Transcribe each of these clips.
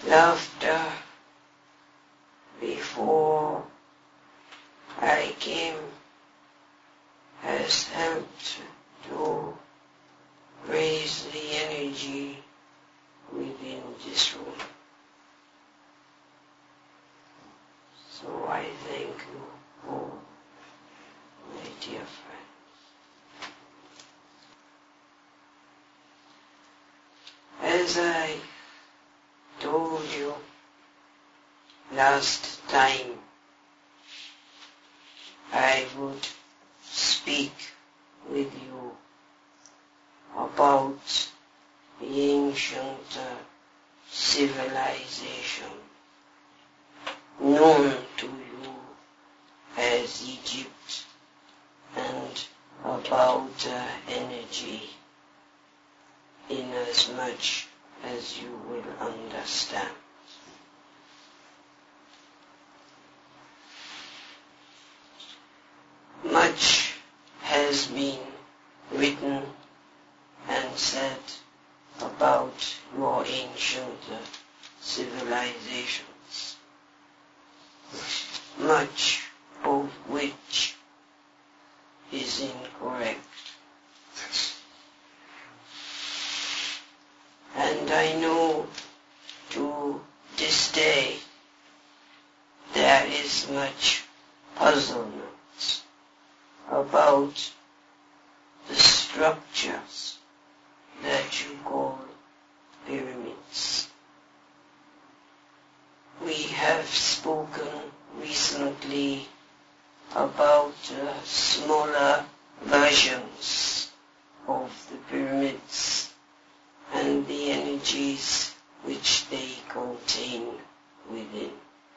Laughter before I came has helped to raise the energy within this room. So I thank you all, my dear friends. As I told you last time, I would speak with you about the ancient civilization known to you as Egypt, and about energy, inasmuch as you will understand. Much has been written and said about your ancient civilizations, much of which is incorrect. And I know to this day there is much puzzlement about the structures that you call pyramids. We have spoken recently about smaller versions of the pyramids and the energies which they contain within.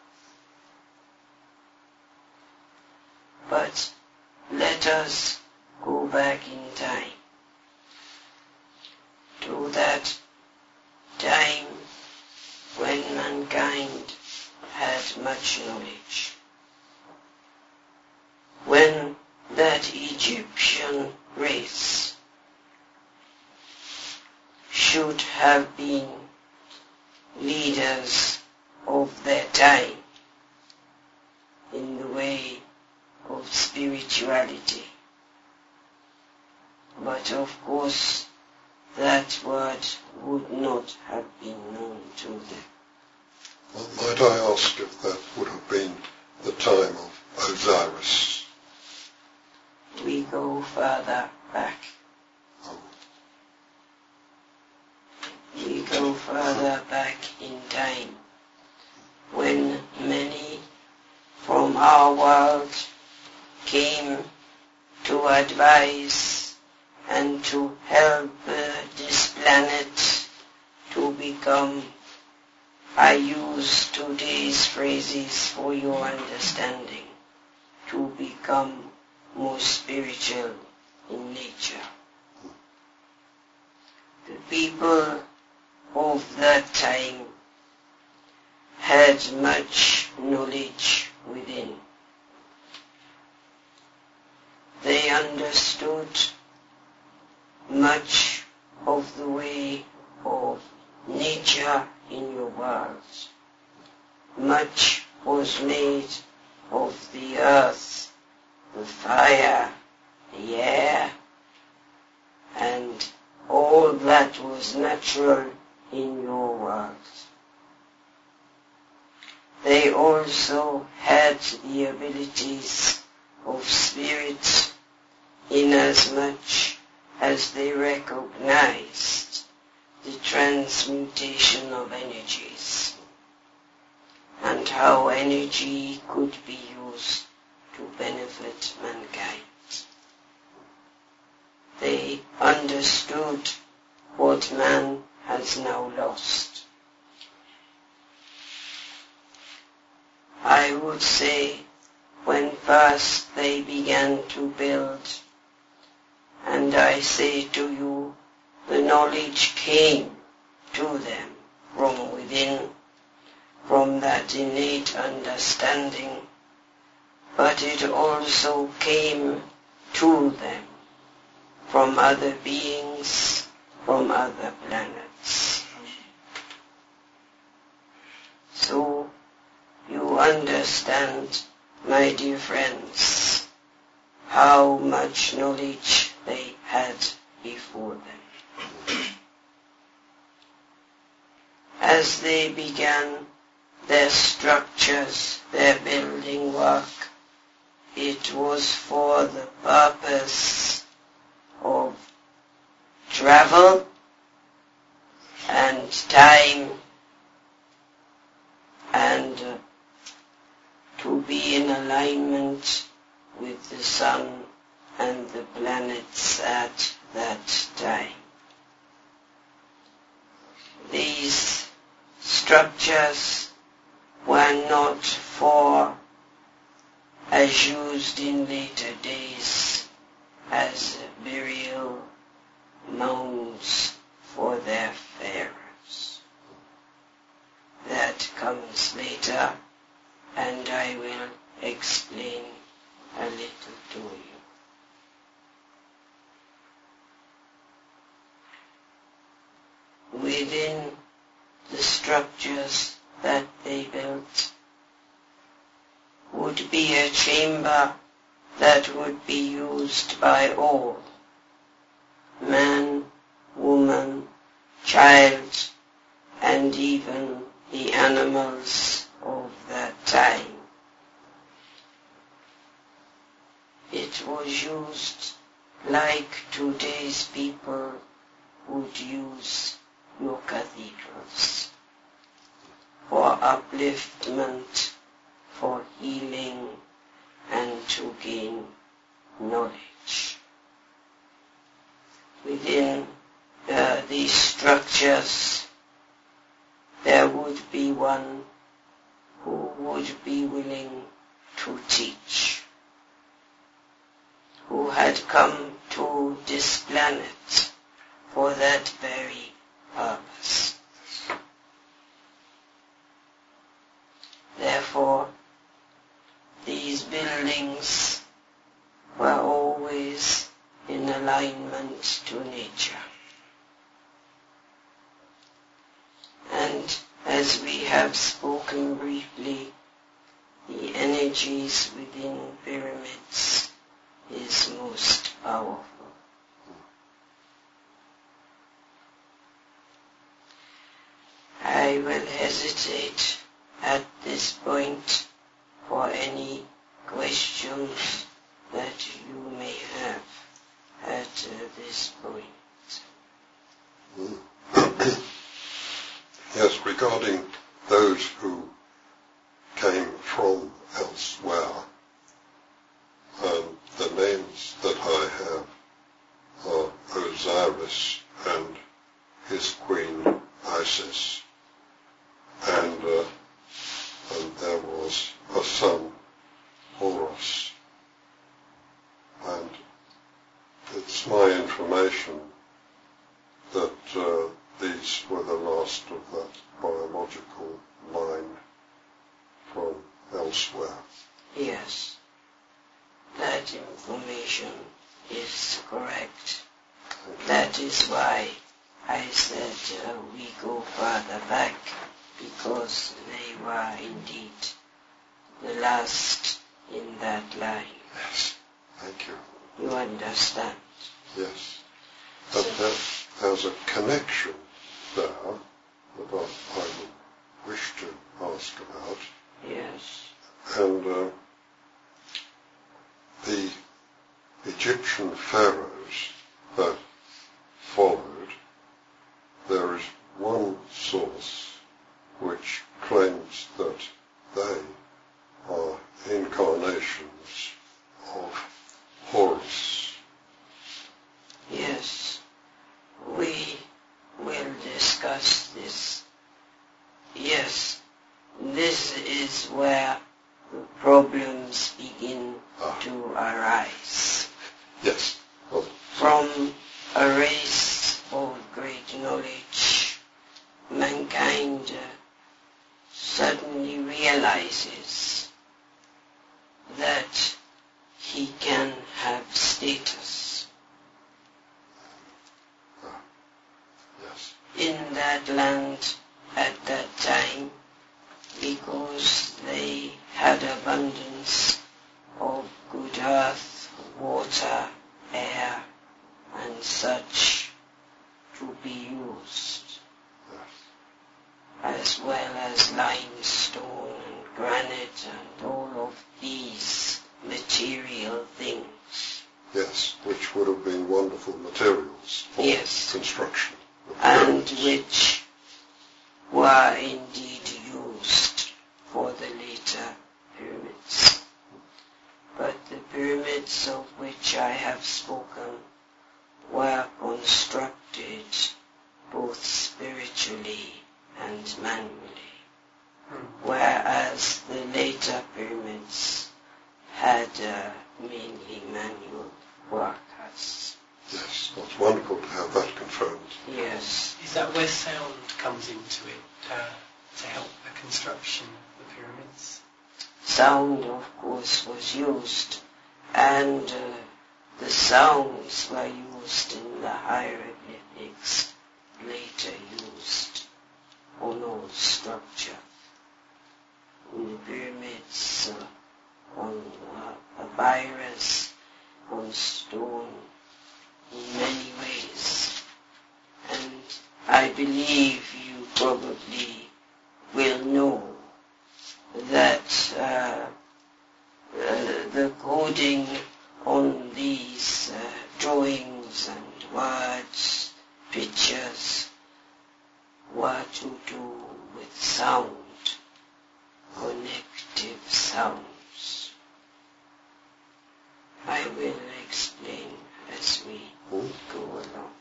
But let us go back in time to that time when mankind had much knowledge, when that Egyptian race should have been leaders of their time in the way of spirituality. But of course, that word would not have been known to them. Well, might I ask if that would have been the time of Osiris? We go further back. Oh. We go further back in time, when many from our world came to advise and to help this planet to become, I use today's phrases for your understanding, to become more spiritual in nature. The people of that time had much knowledge within. They understood much of the way of nature in your world. Much was made of the earth, the fire, the air, and all that was natural in your world. They also had the abilities of spirit, inasmuch as they recognized the transmutation of energies and how energy could be used to benefit mankind. They understood what man has now lost. I would say when first they began to build, and I say to you, the knowledge came to them from within, from that innate understanding, but it also came to them from other beings, from other planets. to understand, my dear friends, how much knowledge they had before them. As they began their structures, their building work, it was for the purpose of travel and time and to be in alignment with the sun and the planets at that time. These structures were not for, as used in later days, as burial mounds for their pharaohs. That comes later, and I will explain a little to you. Within the structures that they built would be a chamber that would be used by all, man, woman, child, and even the animals of that time. It was used like today's people would use your cathedrals, for upliftment, for healing, and to gain knowledge. Within these structures, there would be one who would be willing to teach, who had come to this planet for that very purpose. Therefore, these buildings were always in alignment to nature. And as we have spoken briefly, the energies within pyramids is most powerful. I will hesitate at this point for any questions that you may have at this point. Yes, regarding those who came from elsewhere, the names that I have are Osiris and his queen Isis, and there was a son, Horus, and it's my information that these were the last of that biological line from elsewhere. Yes, that information is correct. That is why I said we go further back, because they were indeed the last in that line. Yes, thank you. You understand? Yes. But there's a connection there that I would wish to ask about. Yes. And the Egyptian pharaohs that followed, there is one source which claims that they are incarnations of Horus. Yes, we will discuss this. Yes, this is where the problems begin to arise. Yes. Oh. From a race of great knowledge, mankind suddenly realizes that he can have status Yes. in that land at that time, because they had abundance of good earth, water, air, and such to be used, as well as limestone and granite and all of these material things. Yes, which would have been wonderful materials for construction of and pyramids. which were indeed used for the later pyramids. But the pyramids of which I have spoken were constructed both spiritually and manually, whereas the later pyramids had mainly manual workers. Yes, it's wonderful to have that confirmed. Yes. Is that where sound comes into it to help the construction of the pyramids? Sound, of course, was used, and the sounds were used in the hieroglyphics, later used on all structure. In the pyramids, on papyrus, on stone, in many ways. And I believe you probably will know that the coding on these drawings and words, pictures, were to do with sound, connective sounds. I will explain as we go along.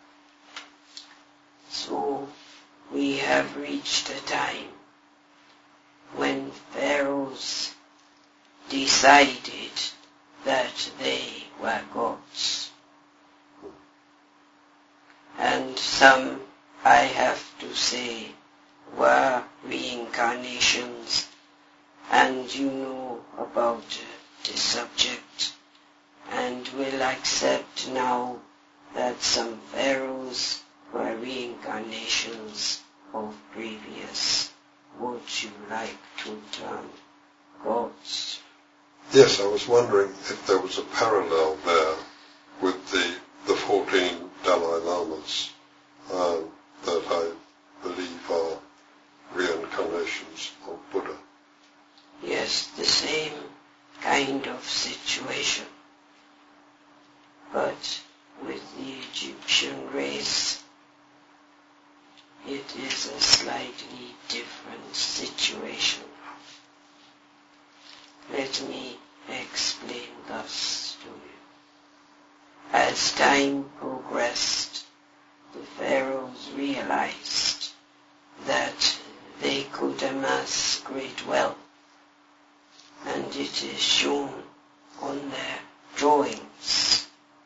So we have reached a time when pharaohs decided that they were gods. And some, I have to say, were reincarnations, and you know about the subject, and will accept now that some pharaohs were reincarnations of previous, would you like to term, gods? Yes, I was wondering if there was a parallel there with the 14 Dalai Lamas that I believe are reincarnations of Buddha. Yes, the same kind of situation. But with the Egyptian race, it is a slightly different situation. Let me explain thus to you. As time progressed, the pharaohs realized that they could amass great wealth, and it is shown on their drawings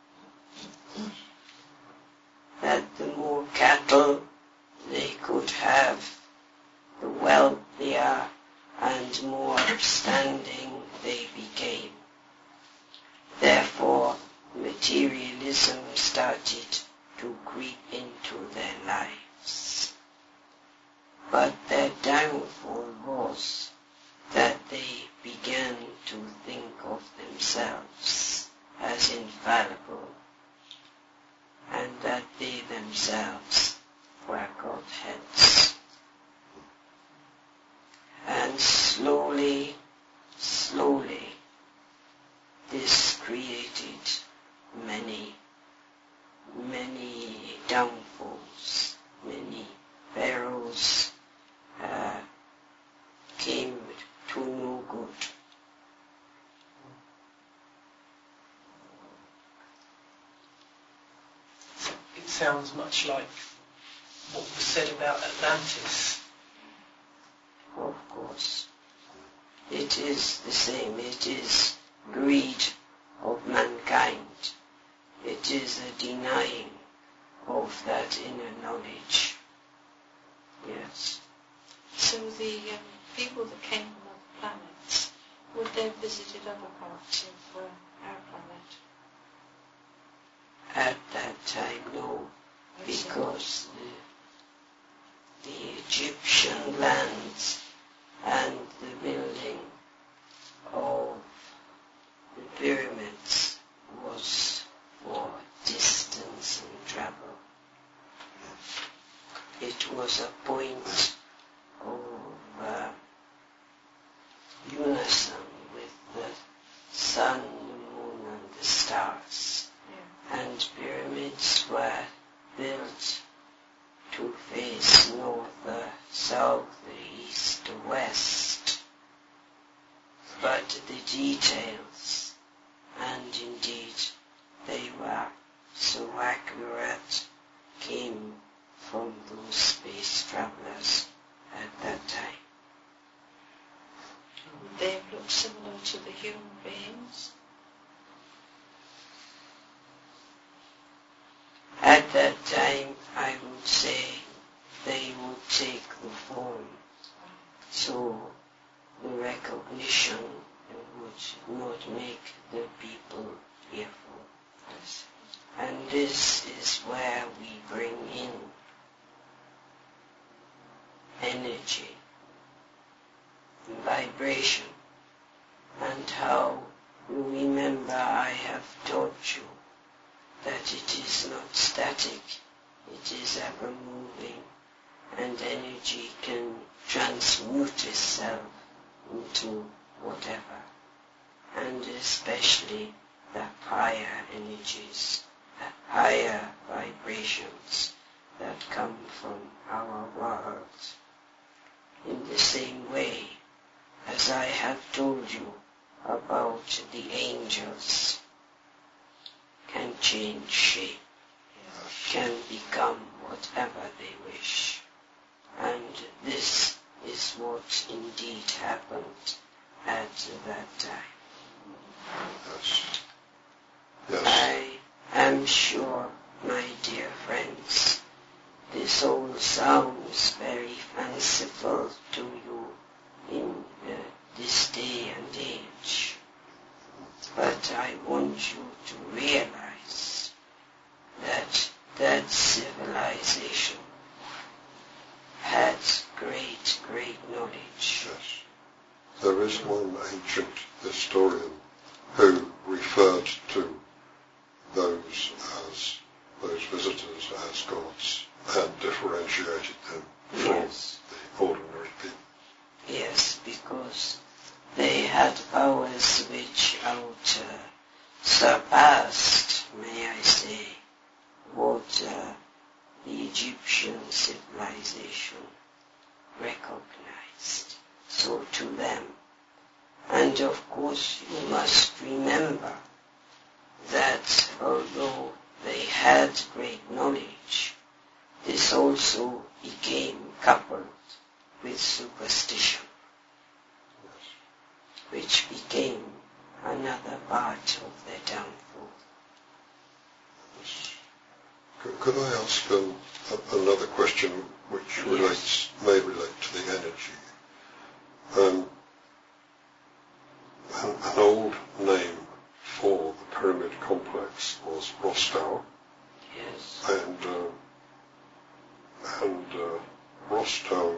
that the more cattle they could have, the wealthier and more upstanding they became. Therefore, materialism started to creep into their lives. But their downfall was that they began to think of themselves as infallible, and that they themselves were Godheads. And slowly, this created many downfalls. Many pharaohs came to no good. It sounds much like what was said about Atlantis. Of course, it is the same. It is greed of mankind. It is a denying of that inner knowledge. Yes. So the people that came from other planets, would they have visited other parts of our planet? At that time, no, because the Egyptian lands and the building pyramids was for distance and travel. It was a point of unison with the sun, the moon, and the stars. Yeah. And pyramids were built to face north, south, east, west. But the details, and indeed they were so accurate, came from those space travelers at that time. Would they have looked similar to the human beings? At that time, I would say they would take the form, so the recognition would not make the people fearful. And this is where we bring in energy, vibration, and how you remember I have taught you that it is not static, it is ever moving, and energy can transmute itself into whatever, and especially the higher energies, the higher vibrations that come from our world. In the same way as I have told you about the angels, can change shape, can become whatever they wish. And this is what indeed happened at that time. Yes. Yes. I am sure, my dear friends, this all sounds very fanciful to you in this day and age. But I want you to realize that that civilization had great, great knowledge. Yes. There is one ancient historian who referred to those visitors as gods and differentiated them from the ordinary people. Yes, because they had powers which surpassed, may I say, what the Egyptian civilization recognized. So to them. And of course you must remember that although they had great knowledge, this also became coupled with superstition, which became another part of their downfall. Could I ask another question which may relate to the energy? An old name for the pyramid complex was Rostau. Yes. And Rostau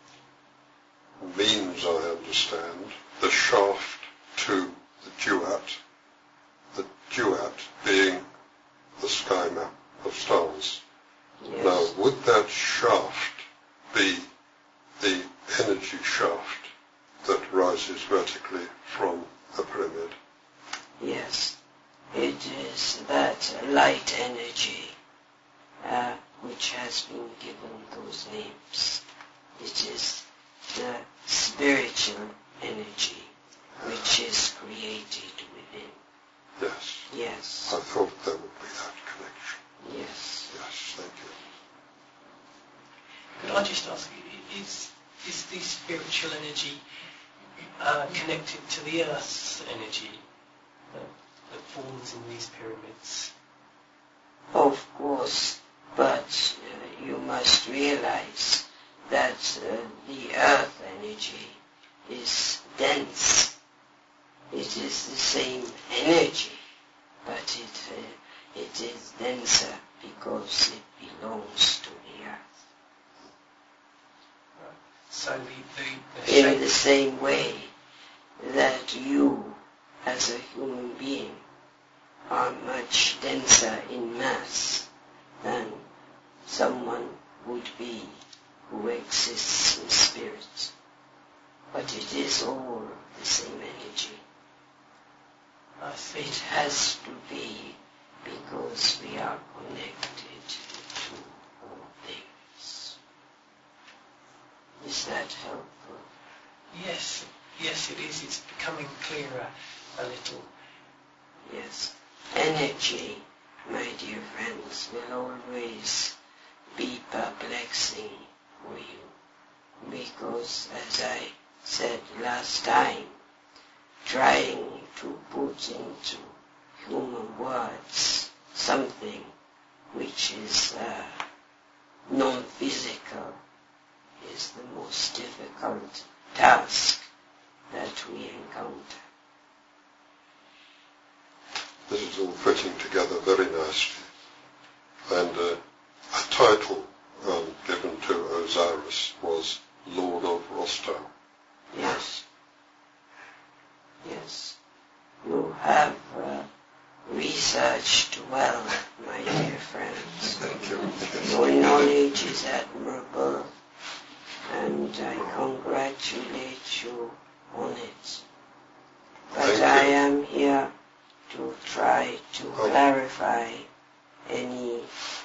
means, I understand, the shaft to the duat being the sky map of stars. Yes. Now, would that shaft be the energy shaft that rises vertically from a pyramid? Yes, it is that light energy which has been given those names. It is the spiritual energy which is created within. Yes. Yes. I thought there would be that connection. Yes. Yes, thank you. Could I just ask, is the spiritual energy connected to the Earth's energy that forms in these pyramids? Of course, but you must realize that the Earth energy is dense. It is the same energy, but it is denser because it belongs to the Earth. So the in the same way that you as a human being are much denser in mass than someone would be who exists in spirit. But it is all the same energy. It has to be because we are connected to all things. Is that helpful? Yes, it is. It's becoming clearer a little. Yes. Energy, my dear friends, will always be perplexing for you. Because, as I said last time, trying to put into human words something which is non-physical is the most difficult task that we encounter. This is all fitting together very nicely. And a title given to Osiris was Lord of Rostov. Yes. Yes. You have researched well, my dear friends. Thank you. Your knowledge is admirable, and I congratulate you on it. But I am here to try to clarify any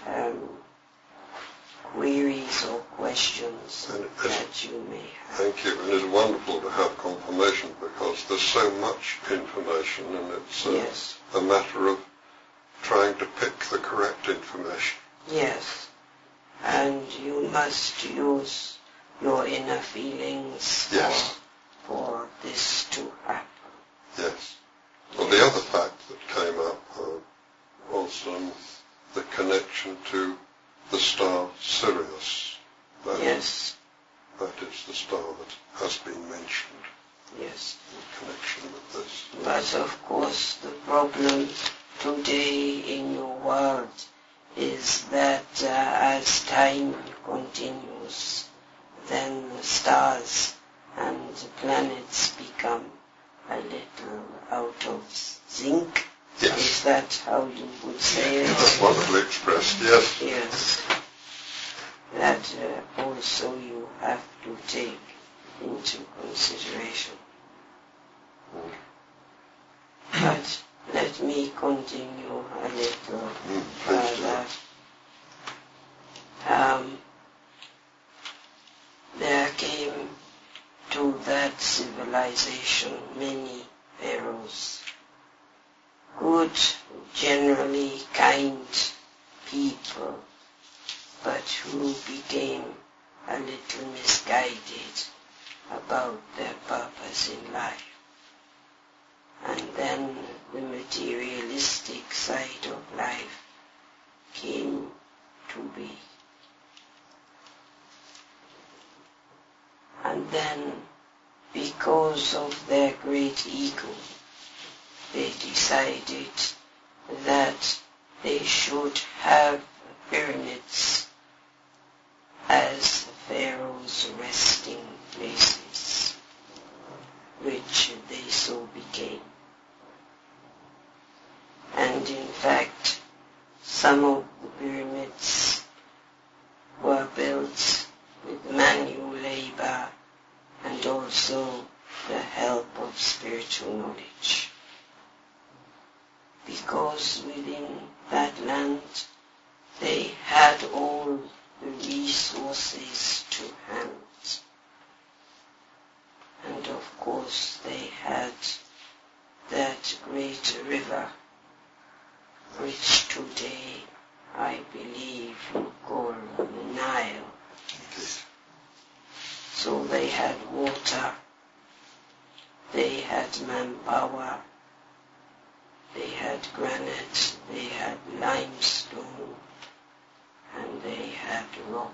queries or questions that you may have. Thank you, and it's wonderful to have confirmation because there's so much information and it's a matter of trying to pick the correct information. Yes, and you must use your inner feelings for this to happen. Yes. Well, the other fact that came up was the connection to the star Sirius. That is the star that has been mentioned. Yes. In connection with this. But of course the problem today in your world is that as time continues, then the stars and the planets become a little out of sync. Yes. Is that how you would say it? That's wonderfully expressed, yes. Yes. That also you have to take into consideration. But let me continue a little further. There came to that civilization many pharaohs, good, generally kind people, but who became a little misguided about their purpose in life. And then the materialistic side of life came to be. And then, because of their great ego, they decided that they should have pyramids as the pharaoh's resting places, which they so became. And in fact, some of the pyramids were built with manual labor and also the help of spiritual knowledge. Because within that land they had all the resources to hand. And of course they had that great river, which today I believe you call the Nile. So they had water, they had manpower, they had granite, they had limestone, and they had rock.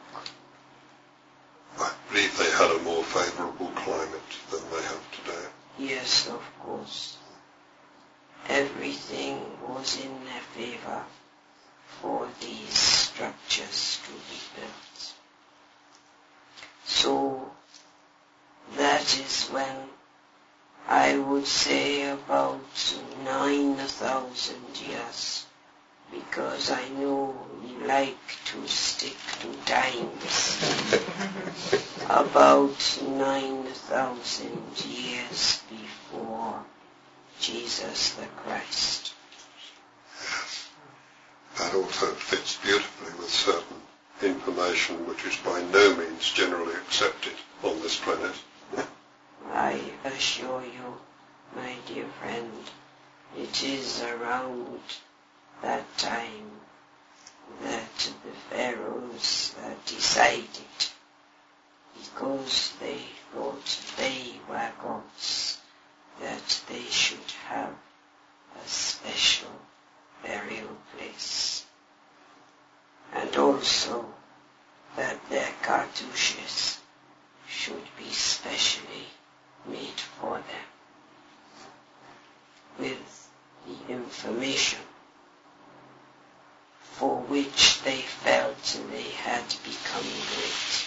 I believe they had a more favourable climate than they have today. Yes, of course. Everything was in their favour for these structures to be built. So that is when I I would say about 9,000 years, because I know you like to stick to times. About 9,000 years before Jesus the Christ. That also fits beautifully with certain information which is by no means generally accepted on this planet. I assure you, my dear friend, it is around that time that the pharaohs decided, because they thought they were gods, that they should have a special burial place, and also that their cartouches should be specially made for them, with the information for which they felt they had become great.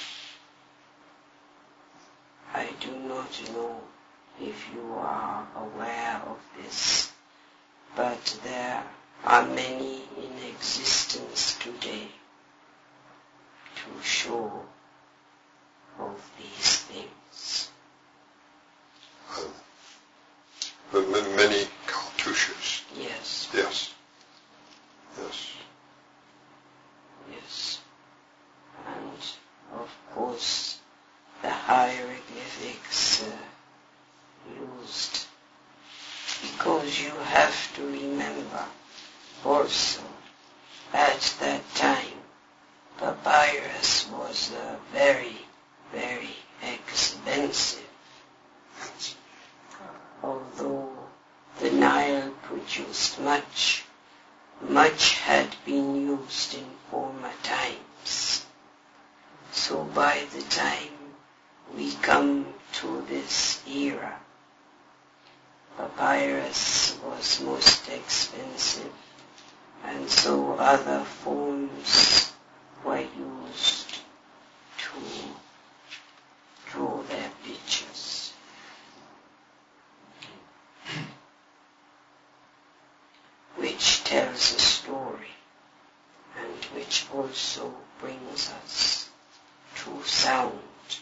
I do not know if you are aware of this, but there are many in existence today to show of these things. Many cartouches. Yes. Yes. Yes. Yes. And of course the hieroglyphics used, because you have to remember also at that time papyrus was very, very expensive. Although the Nile produced much had been used in former times. So by the time we come to this era, papyrus was most expensive, and so other forms were used to draw their pictures. Which tells a story, and which also brings us to sound.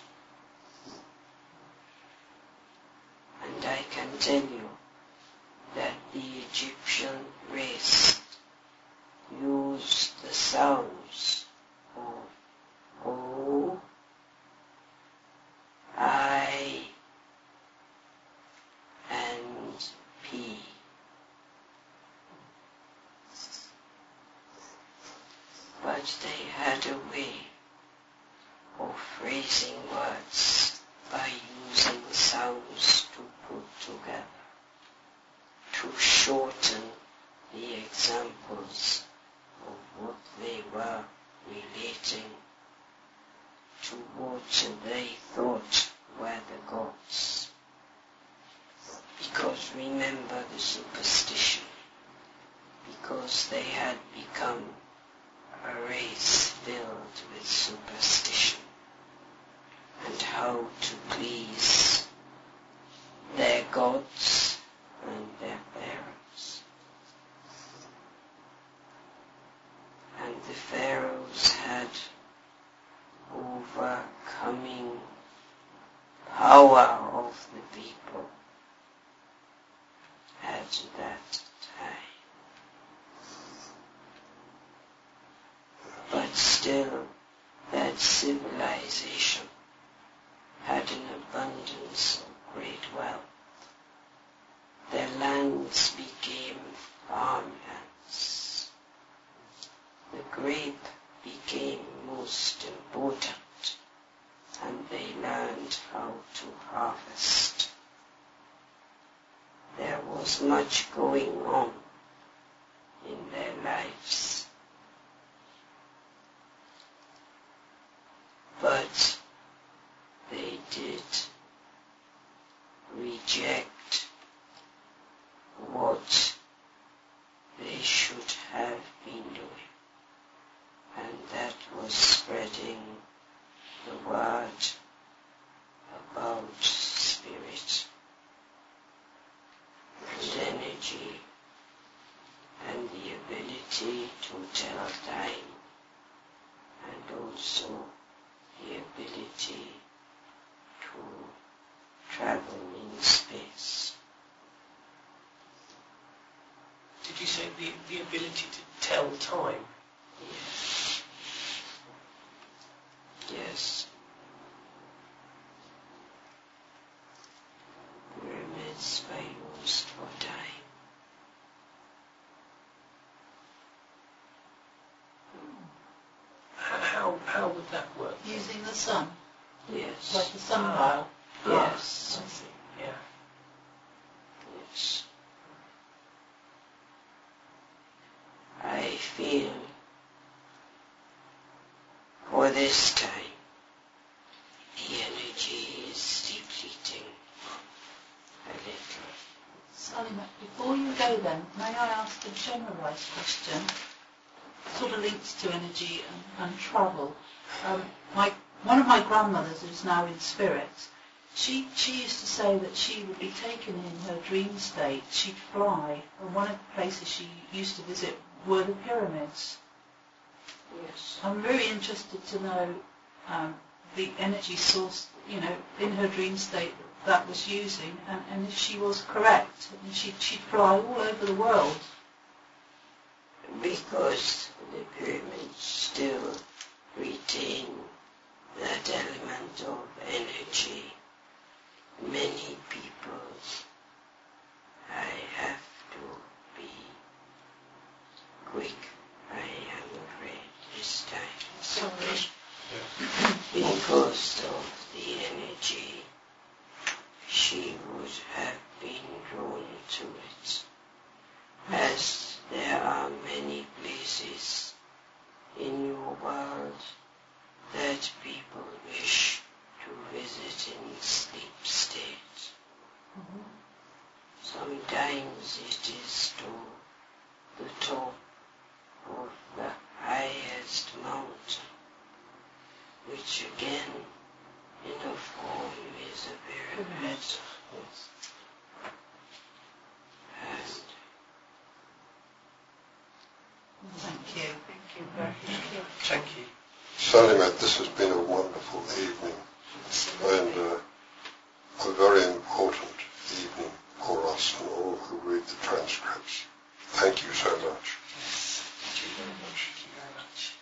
And I can tell you that the Egyptian race used the sounds of O, I, and P. But they had a way of phrasing words by using sounds to put together, to shorten the examples of what they were relating to what they thought were the gods. Because remember the superstition, because they had become a race filled with superstition, and how to please their gods and their pharaohs. And the pharaohs had overcoming power of the people at that time. But still, that civilization had an abundance of great wealth. Their lands became farmlands. The grape became most important, and they learned how to harvest. There was much going on in their lives. But they did reject what they should have been doing, and that was spreading the word about spirit, energy and the ability to tell time, and also the ability to travel in space. Did you say the ability to tell time? Yes. Yes. Pyramids were used for time. How would that work? Using the sun, Yes. like the sundial. Yes. I see. Yeah. Yes. I feel for this time the energy is depleting a little. Salimat, before you go then, may I ask a generalised question? Sort of links to energy and travel. One of my grandmothers, who's now in spirit, she used to say that she would be taken in her dream state. She'd fly, and one of the places she used to visit were the pyramids. Yes. I'm very interested to know the energy source, in her dream state that was using, and if she was correct, and she'd fly all over the world. Because the pyramids still retain that element of energy. Many people, I have to be quick. I am afraid this time. Sorry. Because of the energy, she would have been drawn to it. As there are many places in your world that people wish to visit in sleep state. Mm-hmm. Sometimes it is to the top of the highest mountain, which again in a form is a pyramid. And Thank you. Thank you very much. Thank you. Salimat, this has been a wonderful evening and a very important evening for us and all who read the transcripts. Thank you so much. Yes. Thank you very much. Thank you very much.